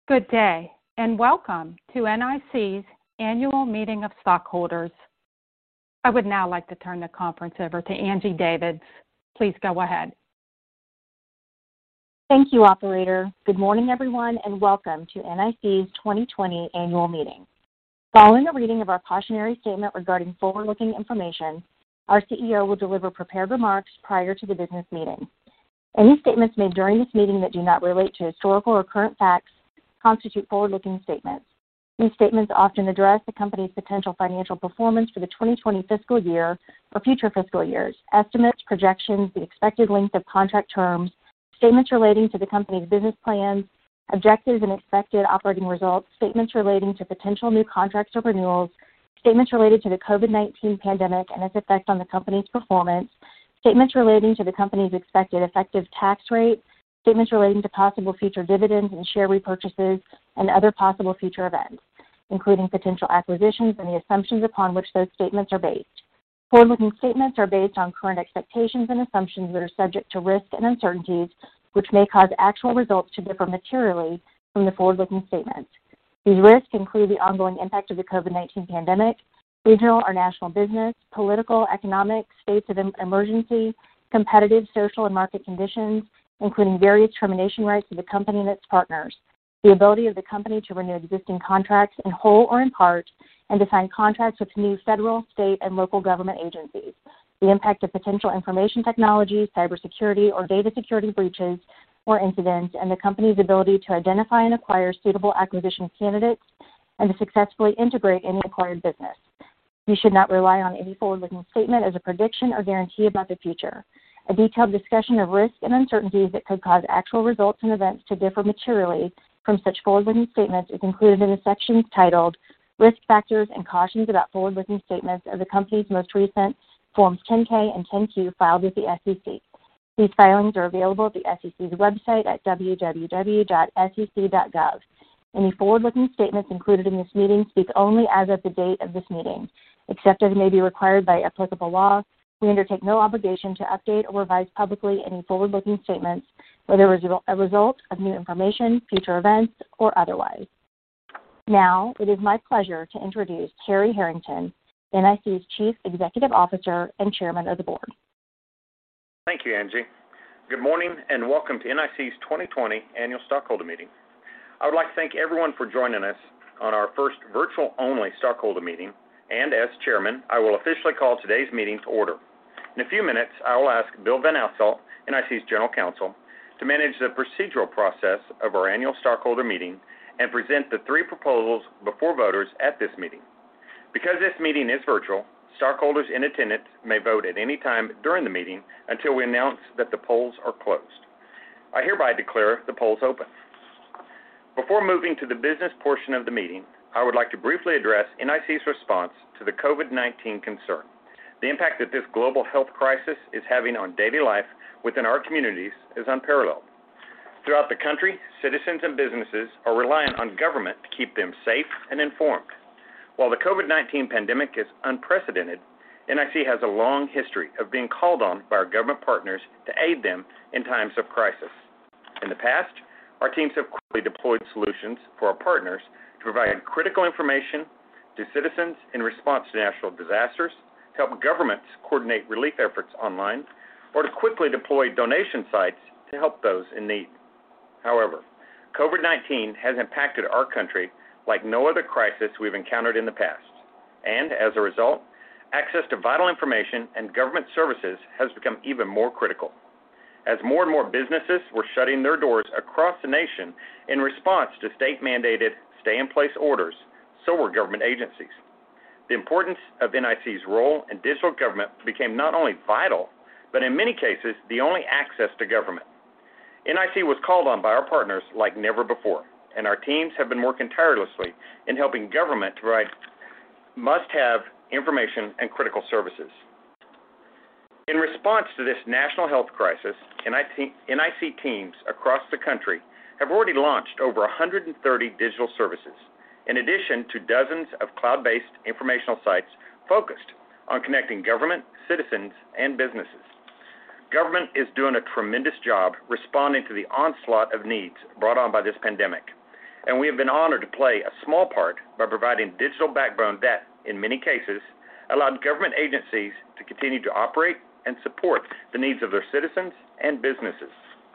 Good day, and welcome to NIC's Annual Meeting of Stockholders. I would now like to turn the conference over to Angie Davids. Please go ahead. Thank you, operator. Good morning, everyone, and welcome to NIC's 2020 Annual Meeting. Following a reading of our cautionary statement regarding forward-looking information, our CEO will deliver prepared remarks prior to the business meeting. Any statements made during this meeting that do not relate to historical or current facts constitute forward-looking statements. These statements often address the company's potential financial performance for the 2020 fiscal year or future fiscal years, estimates, projections, the expected length of contract terms, statements relating to the company's business plans, objectives and expected operating results, statements relating to potential new contracts or renewals, statements related to the COVID-19 pandemic and its effect on the company's performance, statements relating to the company's expected effective tax rate, statements relating to possible future dividends and share repurchases, and other possible future events, including potential acquisitions and the assumptions upon which those statements are based. Forward-looking statements are based on current expectations and assumptions that are subject to risks and uncertainties, which may cause actual results to differ materially from the forward-looking statements. These risks include the ongoing impact of the COVID-19 pandemic, regional or national business, political, economic, states of emergency, competitive, social, and market conditions, including various termination rights of the company and its partners, the ability of the company to renew existing contracts in whole or in part, and to sign contracts with new federal, state, and local government agencies, the impact of potential information technology, cybersecurity, or data security breaches or incidents, and the company's ability to identify and acquire suitable acquisition candidates and to successfully integrate any acquired business. You should not rely on any forward-looking statement as a prediction or guarantee about the future. A detailed discussion of risks and uncertainties that could cause actual results and events to differ materially from such forward-looking statements is included in the sections titled Risk Factors and Cautions About Forward-Looking Statements of the company's most recent Forms 10-K and 10-Q filed with the SEC. These filings are available at the SEC's website at www.sec.gov. Any forward-looking statements included in this meeting speak only as of the date of this meeting. Except as may be required by applicable law, we undertake no obligation to update or revise publicly any forward-looking statements, whether as a result of new information, future events, or otherwise. Now, it is my pleasure to introduce Harry Harrington, NIC's Chief Executive Officer and Chairman of the Board. Thank you, Angie. Good morning and welcome to NIC's 2020 Annual Stockholder Meeting. I would like to thank everyone for joining us on our first virtual-only stockholder meeting, and as Chairman, I will officially call today's meeting to order. In a few minutes, I will ask Bill Van Asselt, NIC's General Counsel, to manage the procedural process of our annual stockholder meeting and present the three proposals before voters at this meeting. Because this meeting is virtual, stockholders in attendance may vote at any time during the meeting until we announce that the polls are closed. I hereby declare the polls open. Before moving to the business portion of the meeting, I would like to briefly address NIC's response to the COVID-19 concern. The impact that this global health crisis is having on daily life within our communities is unparalleled. Throughout the country, citizens and businesses are relying on government to keep them safe and informed. While the COVID-19 pandemic is unprecedented, NIC has a long history of being called on by our government partners to aid them in times of crisis. In the past, our teams have quickly deployed solutions for our partners to provide critical information to citizens in response to natural disasters, to help governments coordinate relief efforts online, or to quickly deploy donation sites to help those in need. However, COVID-19 has impacted our country like no other crisis we've encountered in the past, and as a result, access to vital information and government services has become even more critical. As more and more businesses were shutting their doors across the nation in response to state-mandated stay-in-place orders, so were government agencies. The importance of NIC's role in digital government became not only vital, but in many cases, the only access to government. NIC was called on by our partners like never before, and our teams have been working tirelessly in helping government to provide must-have information and critical services. In response to this national health crisis, NIC teams across the country have already launched over 130 digital services, in addition to dozens of cloud-based informational sites focused on connecting government, citizens, and businesses. Government is doing a tremendous job responding to the onslaught of needs brought on by this pandemic. and we have been honored to play a small part by providing digital backbone that, in many cases, allowed government agencies to continue to operate and support the needs of their citizens and businesses.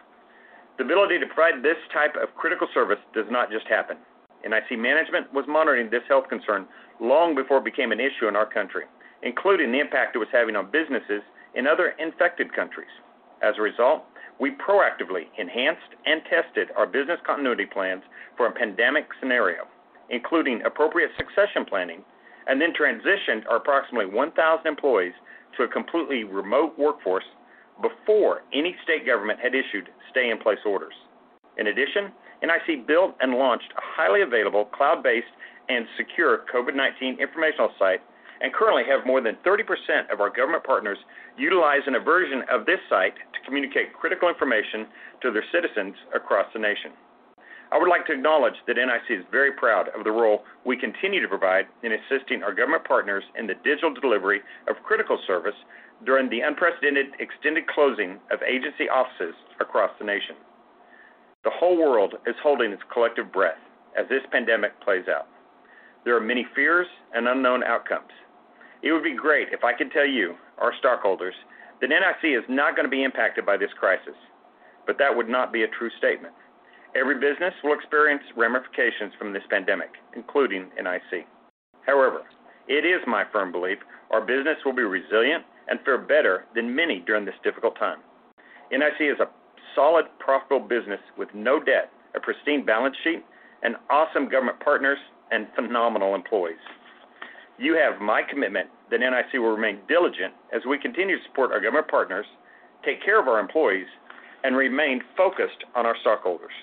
The ability to provide this type of critical service does not just happen. NIC management was monitoring this health concern long before it became an issue in our country, including the impact it was having on businesses in other infected countries. As a result, we proactively enhanced and tested our business continuity plans for a pandemic scenario, including appropriate succession planning, and then transitioned our approximately 1,000 employees to a completely remote workforce before any state government had issued stay-in-place orders. In addition, NIC built and launched a highly available, cloud-based, and secure COVID-19 informational site, and currently have more than 30% of our government partners utilizing a version of this site to communicate critical information to their citizens across the nation. I would like to acknowledge that NIC is very proud of the role we continue to provide in assisting our government partners in the digital delivery of critical service during the unprecedented extended closing of agency offices across the nation. The whole world is holding its collective breath as this pandemic plays out. There are many fears and unknown outcomes. It would be great if I could tell you, our stockholders, that NIC is not going to be impacted by this crisis, but that would not be a true statement. Every business will experience ramifications from this pandemic, including NIC. However, it is my firm belief our business will be resilient and fare better than many during this difficult time. NIC is a solid, profitable business with no debt, a pristine balance sheet, and awesome government partners and phenomenal employees. You have my commitment that NIC will remain diligent as we continue to support our government partners, take care of our employees, and remain focused on our stockholders.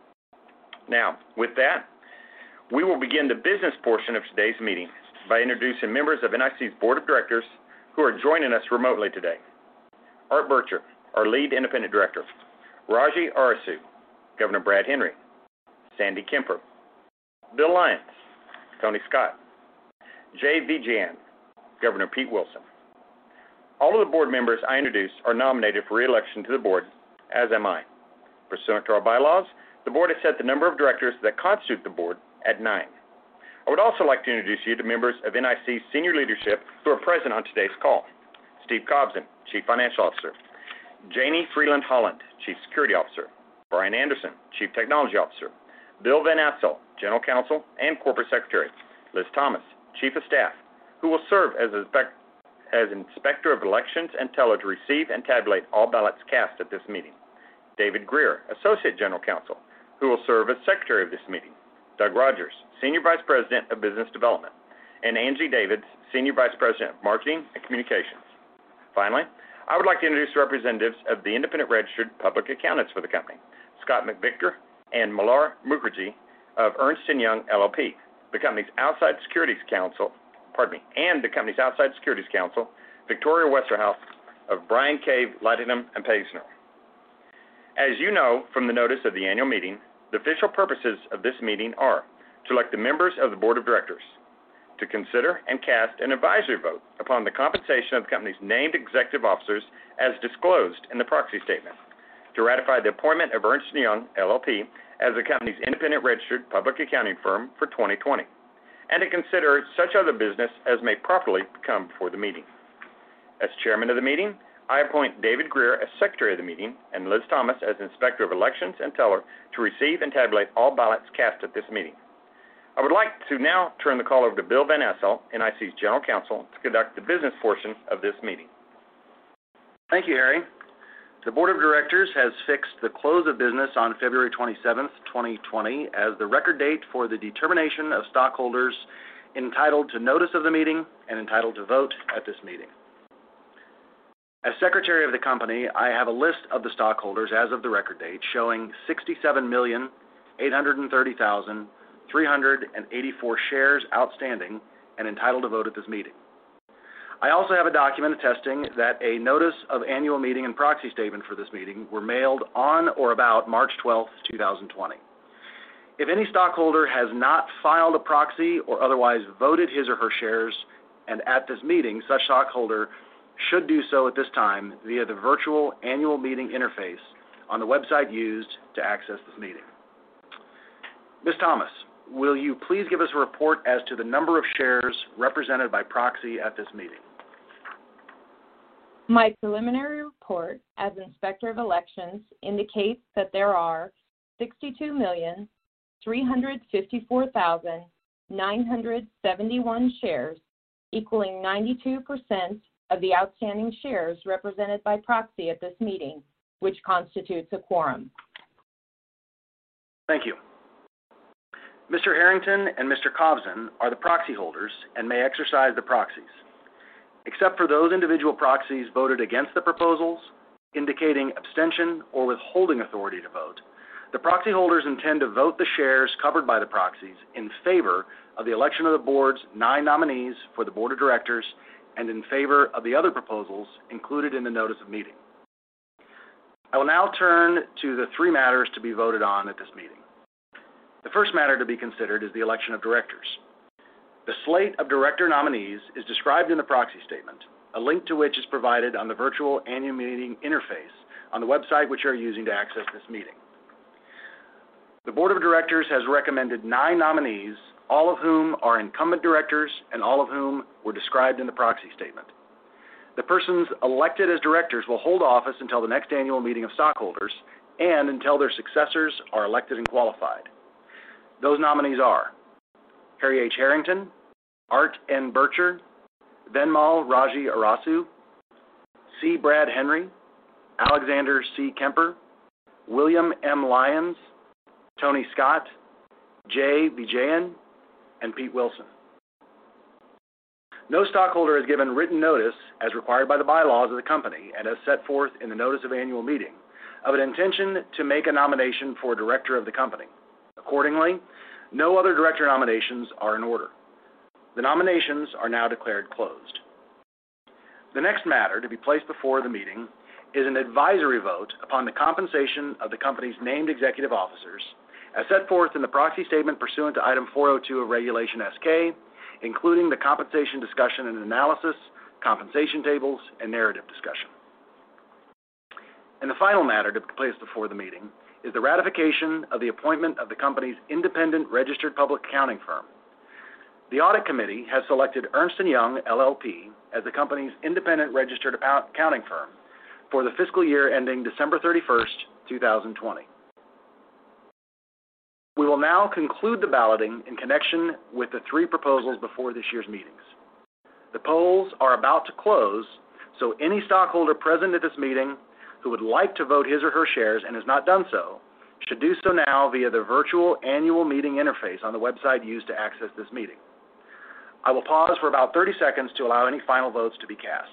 Now, with that, we will begin the business portion of today's meeting by introducing members of NIC's Board of Directors who are joining us remotely today. Art Bircher, our Lead Independent Director. Raji Arasu, Governor Brad Henry. Sandy Kemper. Bill Lyons. Tony Scott. Jay Vijayan, Governor Pete Wilson. All of the board members I introduced are nominated for re-election to the board, as am I. Pursuant to our bylaws, the board has set the number of directors that constitute the board at 9. I would also like to introduce you to members of NIC's senior leadership who are present on today's call. Steve Cobson, Chief Financial Officer. Janie Freeland Holland, Chief Security Officer. Brian Anderson, Chief Technology Officer. Bill Van Assel, General Counsel and Corporate Secretary. Liz Thomas, Chief of Staff, who will serve as Inspector of Elections and teller to receive and tabulate all ballots cast at this meeting. David Greer, Associate General Counsel, who will serve as Secretary of this meeting. Doug Rogers, Senior Vice President of Business Development. And Angie Davids, Senior Vice President of Marketing and Communications. Finally, I would like to introduce representatives of the independent registered public accountants for the company, Scott McVictor and Malar Mukherjee of Ernst & Young LLP, the company's outside securities counsel, Victoria Westerhouse of Bryan Cave, Lightingham & Paisner. As you know from the notice of the annual meeting, the official purposes of this meeting are to elect the members of the Board of Directors, to consider and cast an advisory vote upon the compensation of the company's named executive officers as disclosed in the proxy statement, to ratify the appointment of Ernst & Young LLP as the company's independent registered public accounting firm for 2020, and to consider such other business as may properly come before the meeting. As chairman of the meeting, I appoint David Greer as Secretary of the meeting and Liz Thomas as Inspector of Elections and teller to receive and tabulate all ballots cast at this meeting. I would like to now turn the call over to Bill Van Assel, NIC's General Counsel, to conduct the business portion of this meeting. Thank you, Harry. The Board of Directors has fixed the close of business on February 27th, 2020 as the record date for the determination of stockholders entitled to notice of the meeting and entitled to vote at this meeting. As Secretary of the company, I have a list of the stockholders as of the record date showing 67,830,384 shares outstanding and entitled to vote at this meeting. I also have a document attesting that a notice of annual meeting and proxy statement for this meeting were mailed on or about March 12th, 2020. If any stockholder has not filed a proxy or otherwise voted his or her shares and at this meeting, such stockholder should do so at this time via the virtual annual meeting interface on the website used to access this meeting. Ms. Thomas, will you please give us a report as to the number of shares represented by proxy at this meeting? My preliminary report as Inspector of Elections indicates that there are 62,354,971 shares, equaling 92% of the outstanding shares represented by proxy at this meeting, which constitutes a quorum. Thank you. Mr. Harrington and Mr. Kovzin are the proxy holders and may exercise the proxies. Except for those individual proxies voted against the proposals, indicating abstention or withholding authority to vote, the proxy holders intend to vote the shares covered by the proxies in favor of the election of the board's 9 nominees for the board of directors and in favor of the other proposals included in the notice of meeting. I will now turn to the 3 matters to be voted on at this meeting. The first matter to be considered is the election of directors. The slate of director nominees is described in the proxy statement, a link to which is provided on the virtual annual meeting interface on the website which you are using to access this meeting. The board of directors has recommended 9 nominees, all of whom are incumbent directors and all of whom were described in the proxy statement. The persons elected as directors will hold office until the next annual meeting of stockholders and until their successors are elected and qualified. Those nominees are Harry H. Harrington, Art N. Bircher, Venmal Raji Arasu, C. Brad Henry, Alexander C. Kemper, William M. Lyons, Tony Scott, Jay Vijayan, and Pete Wilson. No stockholder has given written notice, as required by the bylaws of the company and as set forth in the notice of annual meeting, of an intention to make a nomination for director of the company. Accordingly, no other director nominations are in order. The nominations are now declared closed. The next matter to be placed before the meeting is an advisory vote upon the compensation of the company's named executive officers, as set forth in the proxy statement pursuant to Item 402 of Regulation S-K, including the compensation discussion and analysis, compensation tables, and narrative discussion. And the final matter to be placed before the meeting is the ratification of the appointment of the company's independent registered public accounting firm. The Audit Committee has selected Ernst & Young, LLP, as the company's independent registered accounting firm for the fiscal year ending December 31st, 2020. We will now conclude the balloting in connection with the 3 proposals before this year's meetings. The polls are about to close, so any stockholder present at this meeting who would like to vote his or her shares and has not done so should do so now via the virtual annual meeting interface on the website used to access this meeting. I will pause for about 30 seconds to allow any final votes to be cast.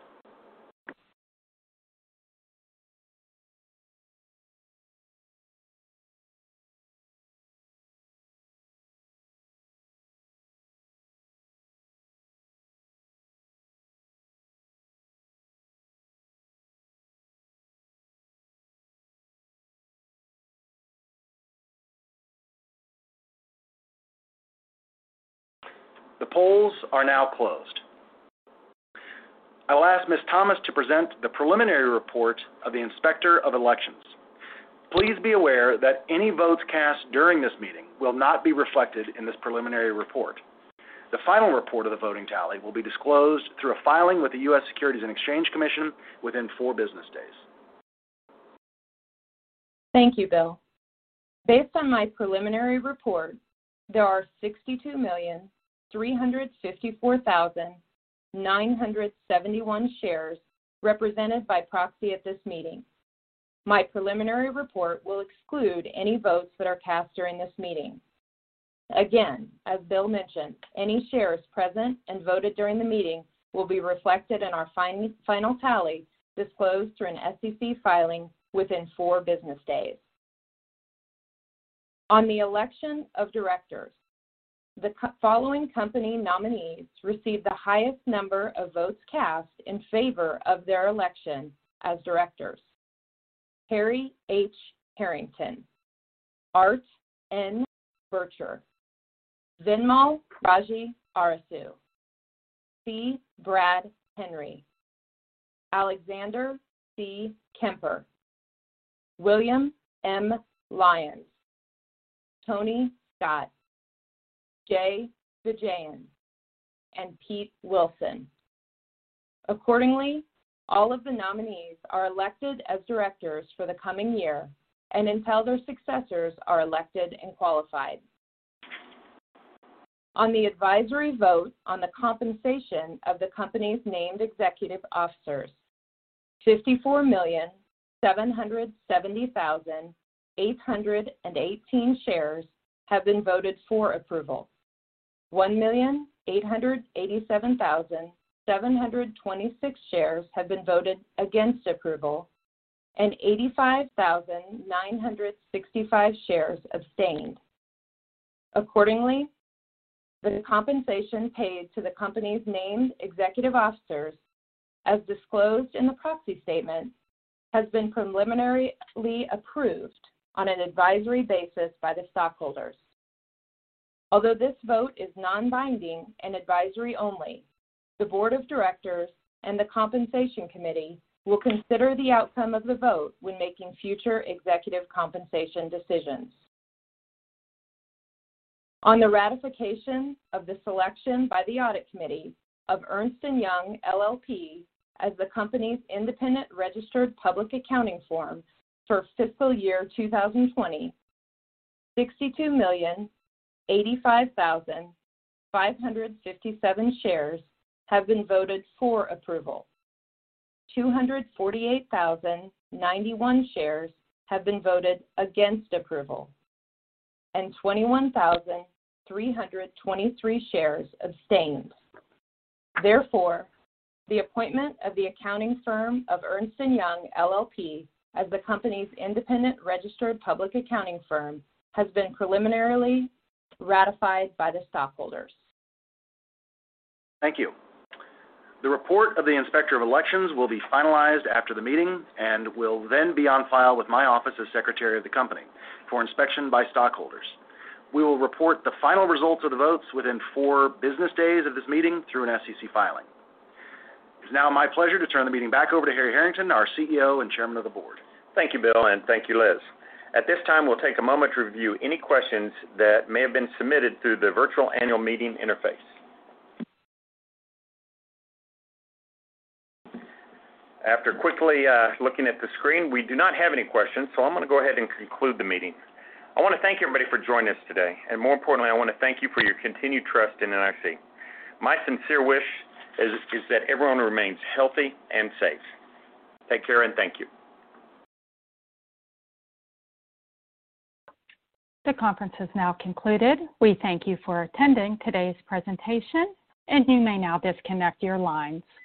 The polls are now closed. I will ask Ms. Thomas to present the preliminary report of the Inspector of Elections. Please be aware that any votes cast during this meeting will not be reflected in this preliminary report. The final report of the voting tally will be disclosed through a filing with the U.S. Securities and Exchange Commission within 4 business days. Thank you, Bill. Based on my preliminary report, there are 62,354,971 shares represented by proxy at this meeting. My preliminary report will exclude any votes that are cast during this meeting. Again, as Bill mentioned, any shares present and voted during the meeting will be reflected in our final tally disclosed through an SEC filing within 4 business days. On the election of directors, the following company nominees received the highest number of votes cast in favor of their election as directors: Harry H. Harrington, Art N. Bircher, Venmal Raji Arasu, C. Brad Henry, Alexander C. Kemper, William M. Lyons, Tony Scott, Jay Vijayan, and Pete Wilson. Accordingly, all of the nominees are elected as directors for the coming year and until their successors are elected and qualified. On the advisory vote on the compensation of the company's named executive officers, 54,770,818 shares have been voted for approval. 1,887,726 shares have been voted against approval, and 85,965 shares abstained. Accordingly, the compensation paid to the company's named executive officers, as disclosed in the proxy statement, has been preliminarily approved on an advisory basis by the stockholders. Although this vote is non-binding and advisory only, the Board of Directors and the Compensation Committee will consider the outcome of the vote when making future executive compensation decisions. On the ratification of the selection by the Audit Committee of Ernst & Young LLP as the company's independent registered public accounting firm for fiscal year 2020, 62,085,557 shares have been voted for approval. 248,091 shares have been voted against approval, and 21,323 shares abstained. Therefore, the appointment of the accounting firm of Ernst & Young LLP as the company's independent registered public accounting firm has been preliminarily ratified by the stockholders. Thank you. The report of the Inspector of Elections will be finalized after the meeting and will then be on file with my office as Secretary of the company for inspection by stockholders. We will report the final results of the votes within 4 business days of this meeting through an SEC filing. It's now my pleasure to turn the meeting back over to Harry Harrington, our CEO and Chairman of the Board. Thank you, Bill, and thank you, Liz. At this time, we'll take a moment to review any questions that may have been submitted through the virtual annual meeting interface. After quickly looking at the screen, we do not have any questions, so I'm going to go ahead and conclude the meeting. I want to thank everybody for joining us today, and more importantly, I want to thank you for your continued trust in NIC. My sincere wish is that everyone remains healthy and safe. Take care, and thank you. The conference has now concluded. We thank you for attending today's presentation, and you may now disconnect your lines.